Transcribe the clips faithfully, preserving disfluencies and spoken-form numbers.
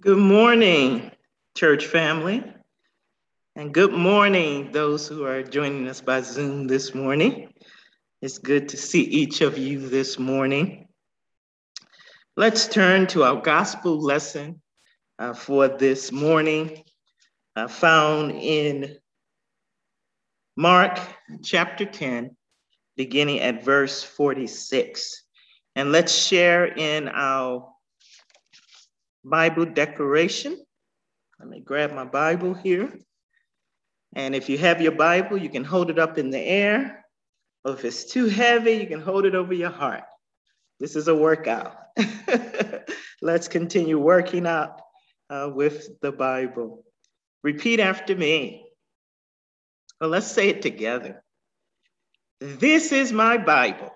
Good morning, church family, and good morning, those who are joining us by Zoom this morning. It's good to see each of you this morning. Let's turn to our gospel lesson uh, for this morning, uh, found in Mark chapter ten, beginning at verse forty-six. And let's share in our Bible declaration. Let me grab my Bible here. And if you have your Bible, you can hold it up in the air. Or if it's too heavy, you can hold it over your heart. This is a workout. Let's continue working out uh, with the Bible. Repeat after me. Well, let's say it together. This is my Bible.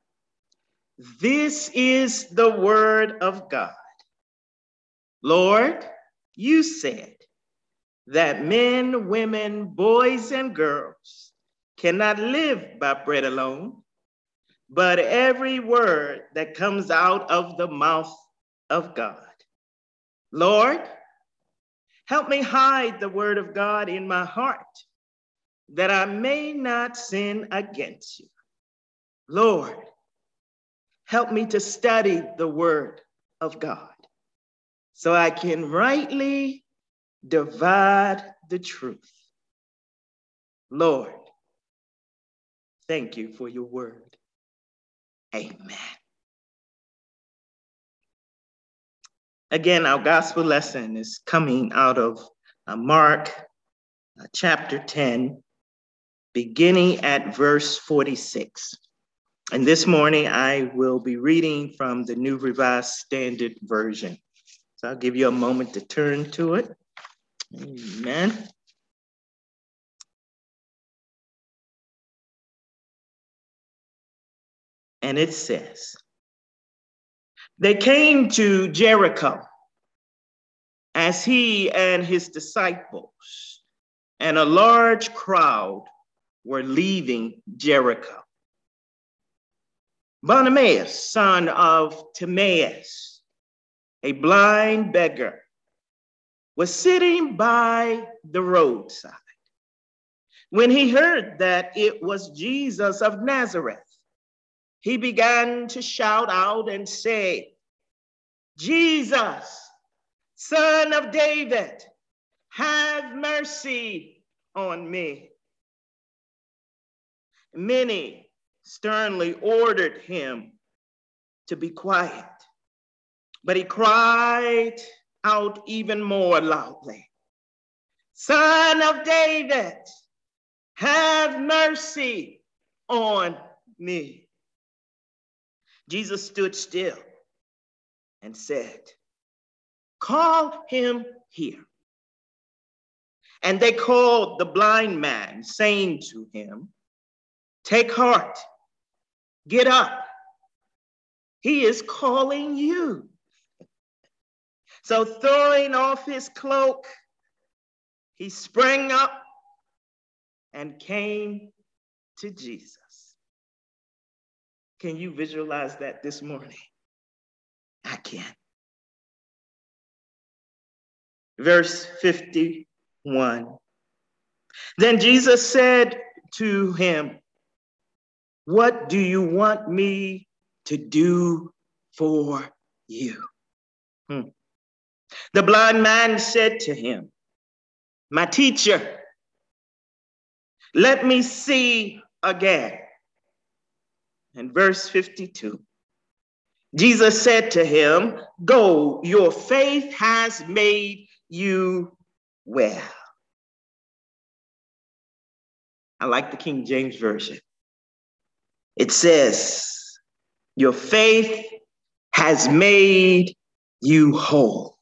This is the word of God. Lord, you said that men, women, boys, and girls cannot live by bread alone, but every word that comes out of the mouth of God. Lord, help me hide the word of God in my heart, that I may not sin against you. Lord, help me to study the word of God, so I can rightly divide the truth. Lord, thank you for your word. Amen. Again, our gospel lesson is coming out of uh, Mark uh, chapter ten, beginning at verse forty-six. And this morning, I will be reading from the New Revised Standard Version. So I'll give you a moment to turn to it. Amen. And it says, they came to Jericho as he and his disciples and a large crowd were leaving Jericho. Bartimaeus, son of Timaeus, a blind beggar, was sitting by the roadside. When he heard that it was Jesus of Nazareth, he began to shout out and say, Jesus, son of David, have mercy on me. Many sternly ordered him to be quiet, but he cried out even more loudly, Son of David, have mercy on me. Jesus stood still and said, call him here. And they called the blind man, saying to him, take heart, get up. He is calling you. So throwing off his cloak, he sprang up and came to Jesus. Can you visualize that this morning? I can. Verse fifty-one. Then Jesus said to him, what do you want me to do for you? Hmm. The blind man said to him, my teacher, let me see again. And verse fifty-two, Jesus said to him, go, your faith has made you well. I like the King James Version. It says, your faith has made you whole.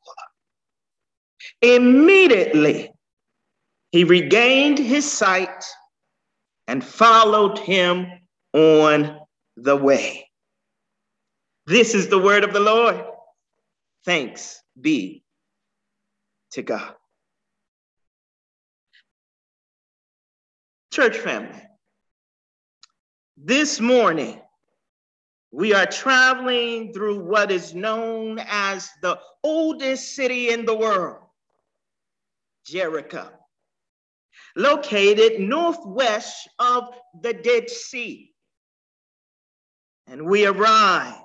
Immediately, he regained his sight and followed him on the way. This is the word of the Lord. Thanks be to God. Church family, this morning, We are traveling through what is known as the oldest city in the world, Jericho, located northwest of the Dead Sea. And we arrived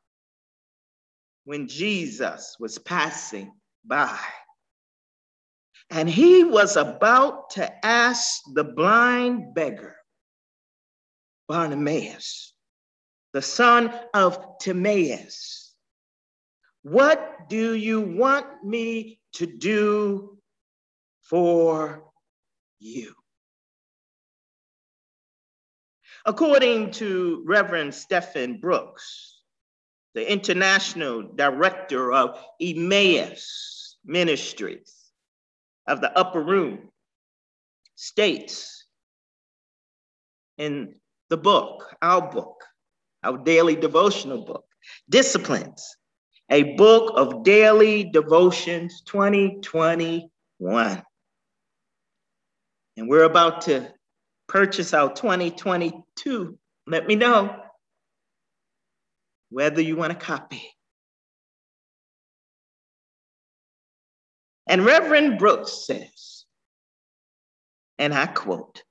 when Jesus was passing by. And he was about to ask the blind beggar, Bartimaeus, the son of Timaeus, what do you want me to do for you? According to Reverend Stephen Brooks, the international director of Emmaus Ministries of the Upper Room, states in the book, our book, our daily devotional book, Disciplines, a book of daily devotions twenty twenty-one. And we're about to purchase our twenty twenty-two. Let me know whether you want a copy. And Reverend Brooks says, and I quote,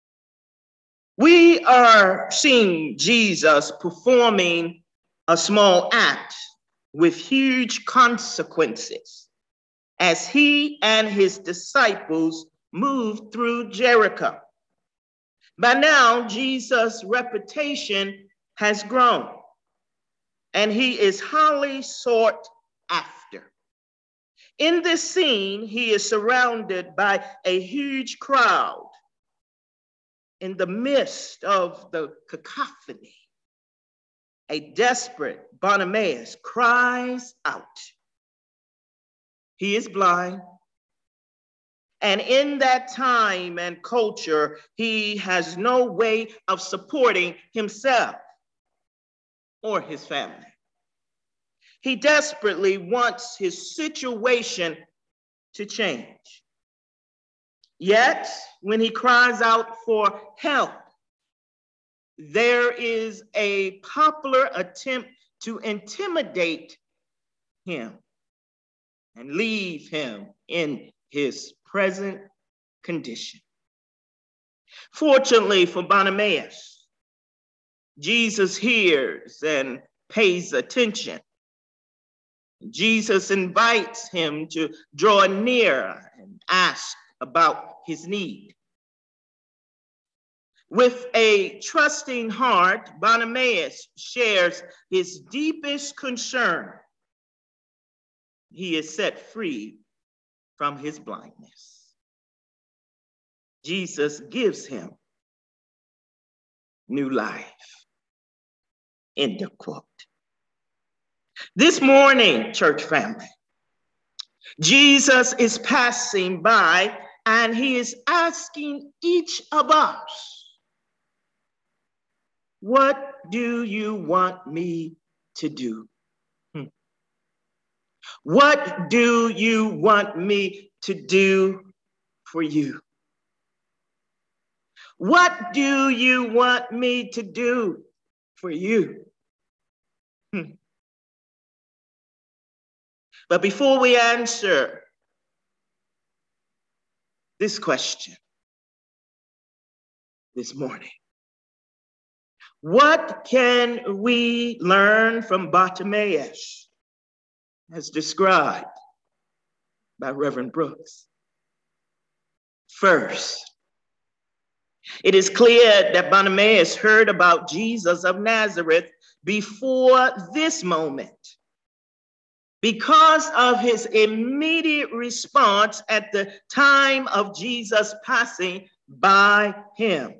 we are seeing Jesus performing a small act with huge consequences as he and his disciples moved through Jericho. By now, Jesus' reputation has grown, and he is highly sought after. In this scene, he is surrounded by a huge crowd. In the midst of the cacophony, a desperate Bartimaeus cries out. He is blind, and in that time and culture, he has no way of supporting himself or his family. He desperately wants his situation to change. Yet, when he cries out for help, there is a popular attempt to intimidate him and leave him in his present condition. Fortunately for Bartimaeus, Jesus hears and pays attention. Jesus invites him to draw near and ask about his need. With a trusting heart, Bartimaeus shares his deepest concern. He is set free from his blindness. Jesus gives him new life. End of quote. This morning, church family, Jesus is passing by and he is asking each of us, what do you want me to do? Hmm. What do you want me to do for you? What do you want me to do for you? Hmm. But before we answer this question this morning, what can we learn from Bartimaeus as described by Reverend Brooks? First, it is clear that Bartimaeus heard about Jesus of Nazareth before this moment because of his immediate response at the time of Jesus passing by him.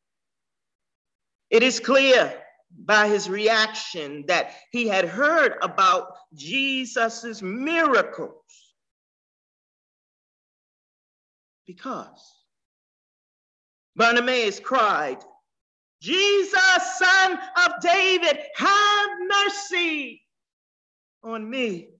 It is clear by his reaction that he had heard about Jesus's miracles, because Bartimaeus cried, Jesus, son of David, have mercy on me.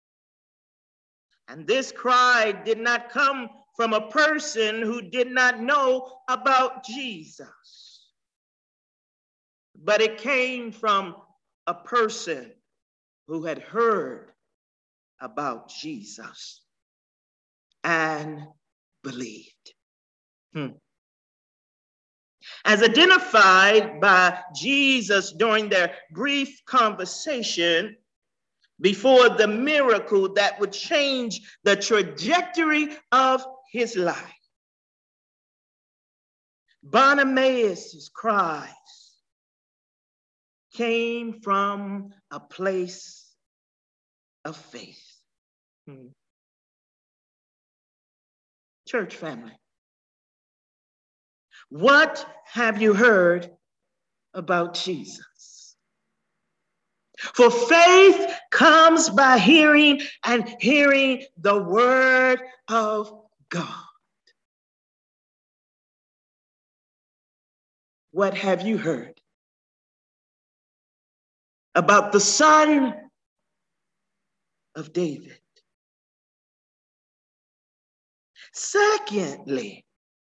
And this cry did not come from a person who did not know about Jesus, but it came from a person who had heard about Jesus and believed. Hmm. As identified by Jesus during their brief conversation before the miracle that would change the trajectory of his life. Bartimaeus' cries came from a place of faith. Hmm. Church family, what have you heard about Jesus? For faith comes by hearing, and hearing the word of God. What have you heard about the Son of David? Secondly,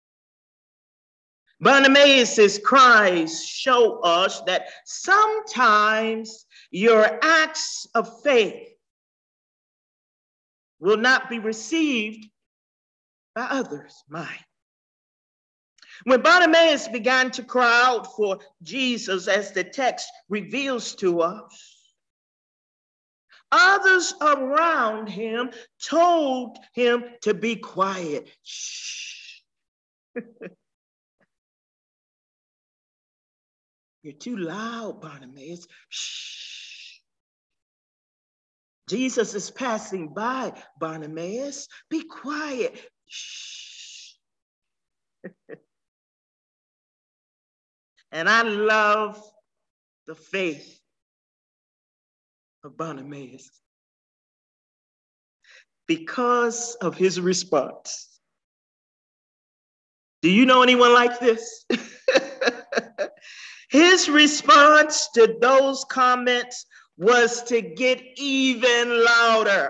Bartimaeus' cries show us that sometimes your acts of faith will not be received by others' mind. When Bartimaeus began to cry out for Jesus, as the text reveals to us, others around him told him to be quiet. Shh. You're too loud, Bartimaeus. Shh. Jesus is passing by, Bartimaeus. Be quiet. Shh. And I love the faith of Bartimaeus because of his response. Do you know anyone like this? His response to those comments was to get even louder.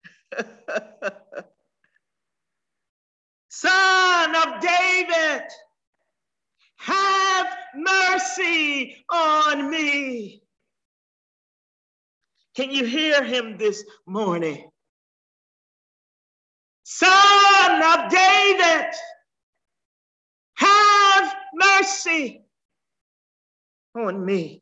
Son of David, have mercy on me. Can you hear him this morning? Son of David, have mercy on me.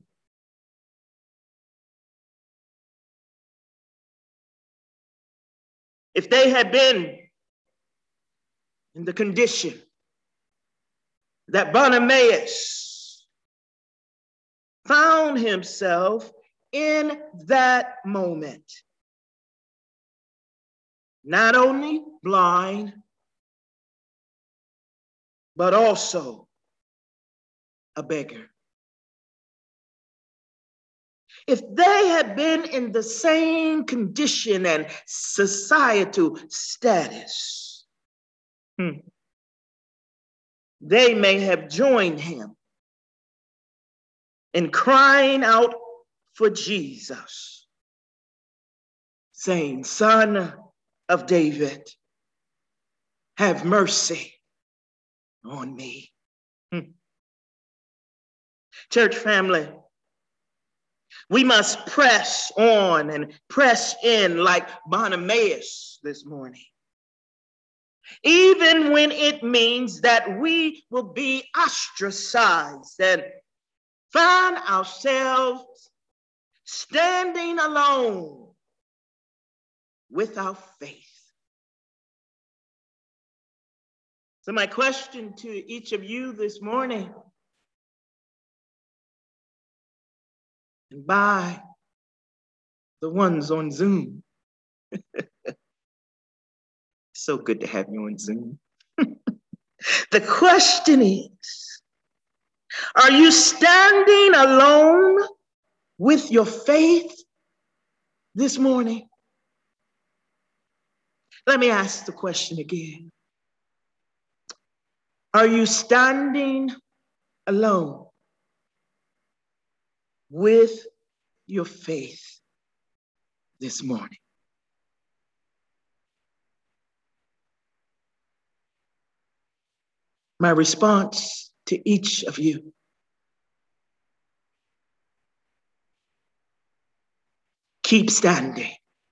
If they had been in the condition that Bartimaeus found himself in that moment, not only blind, but also a beggar. If they had been in the same condition and societal status, hmm, they may have joined him in crying out for Jesus, saying, Son of David, have mercy on me. Hmm. Church family, we must press on and press in like Bartimaeus this morning, even when it means that we will be ostracized and find ourselves standing alone without faith. So my question to each of you this morning, and by the ones on Zoom, so good to have you on Zoom. The question is, are you standing alone with your faith this morning? Let me ask the question again. Are you standing alone with your faith this morning? My response to each of you Keep standing.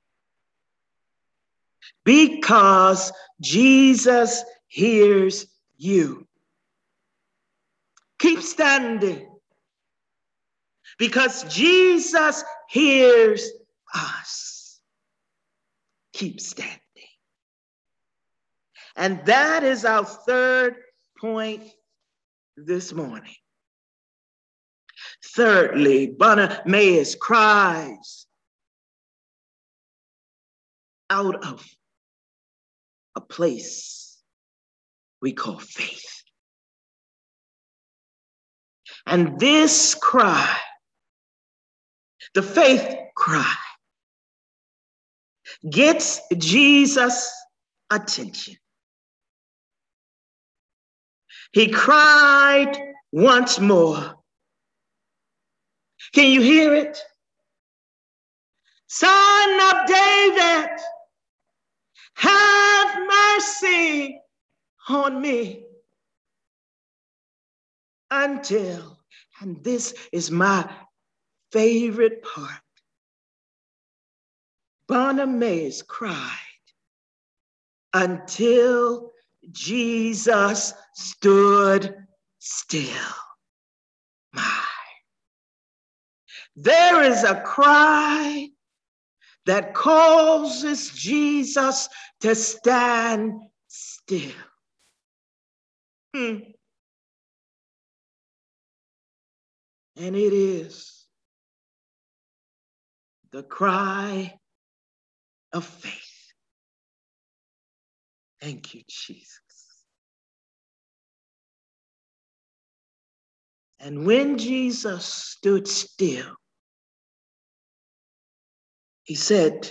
Because Jesus hears you. Keep standing. Because Jesus hears us. Keep standing. And that is our third point this morning. Thirdly, Bartimaeus cries out of a place we call faith. And this cry, the faith cry, gets Jesus' attention. He cried once more. Can you hear it? Son of David, have mercy on me. Until, and this is my favorite part, Bartimaeus cried until Jesus stood still. My. There is a cry that causes Jesus to stand still. Hmm. And it is the cry of faith. Thank you, Jesus. And when Jesus stood still, he said,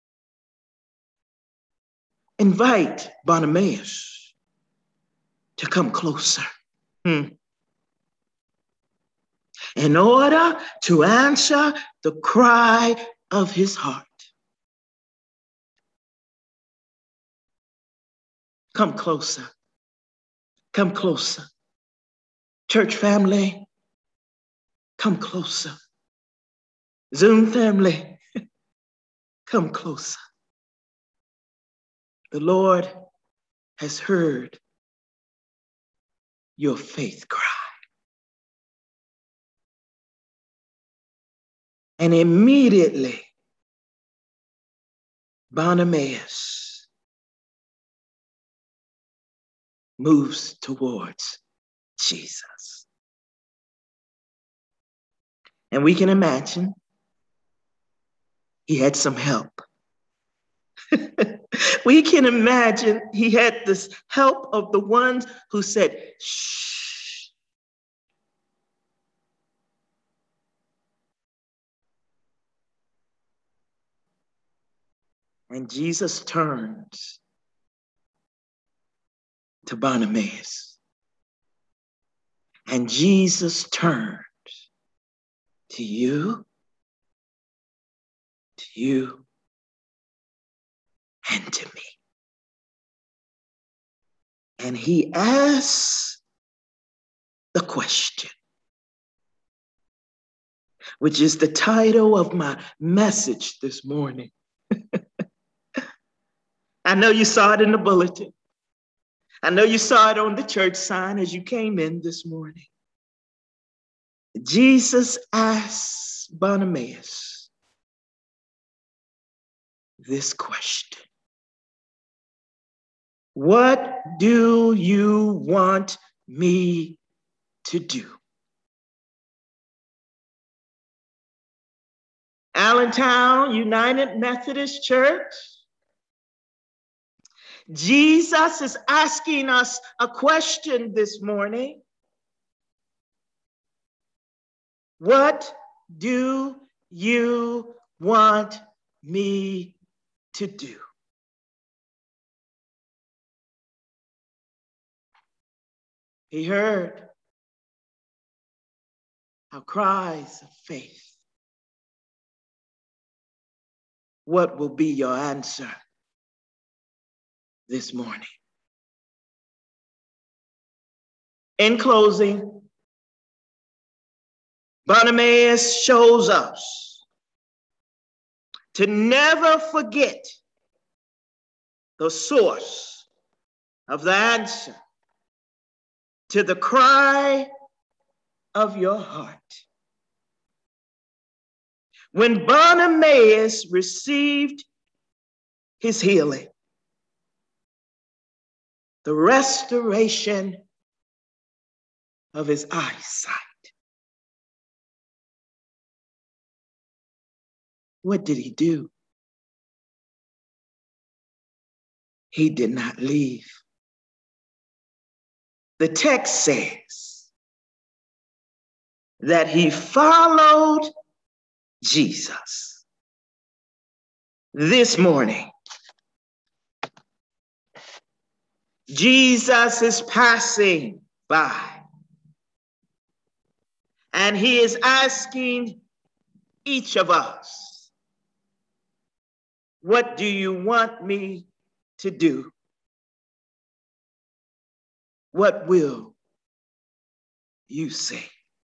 invite Bartimaeus to come closer. Hmm. In order to answer the cry of his heart. Come closer. Come closer. Church family, come closer. Zoom family, come closer. The Lord has heard your faith cry. And immediately, Bartimaeus moves towards Jesus. And we can imagine he had some help. We can imagine he had this help of the ones who said, shh. And Jesus turns to Bartimaeus. And Jesus turns to you, to you, and to me. And he asks the question, which is the title of my message this morning. I know you saw it in the bulletin. I know you saw it on the church sign as you came in this morning. Jesus asks Bartimaeus this question. What do you want me to do? Allentown United Methodist Church, Jesus is asking us a question this morning. What do you want me to do? He heard our cries of faith. What will be your answer this morning? In closing, Bartimaeus shows us to never forget the source of the answer to the cry of your heart. When Bartimaeus received his healing, the restoration of his eyesight, what did he do? He did not leave. The text says that he followed Jesus. This morning, Jesus is passing by, and he is asking each of us, what do you want me to do? What will you say?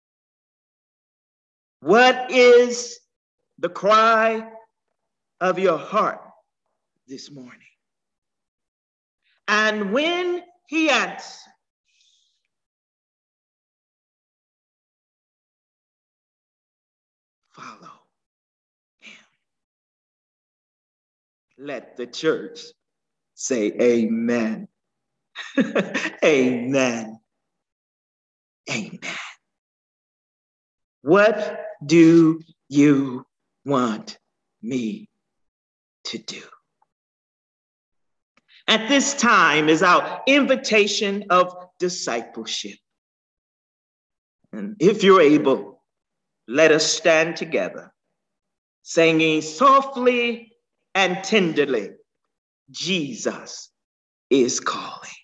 What is the cry of your heart this morning? And when he answers, follow him. Let the church say amen. Amen. Amen. What do you want me to do? At this time is our invitation of discipleship. And if you're able, let us stand together, singing softly and tenderly, Jesus is calling.